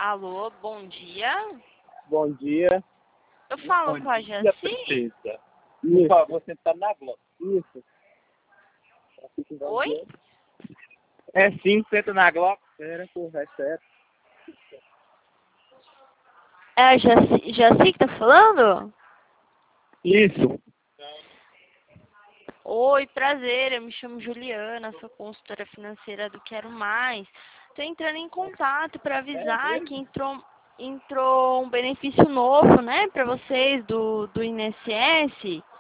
Alô, bom dia. Bom dia. Eu falo com a Jaci? Princesa. Por favor, sentar na Globo. Isso. Oi? É sim, senta na Globo. Era, porra, é sério. É a Jaci que tá falando? Isso. Oi, prazer, eu me chamo Juliana, sou consultora financeira do Quero Mais. Tô entrando em contato para avisar que entrou um benefício novo, né, para vocês do INSS.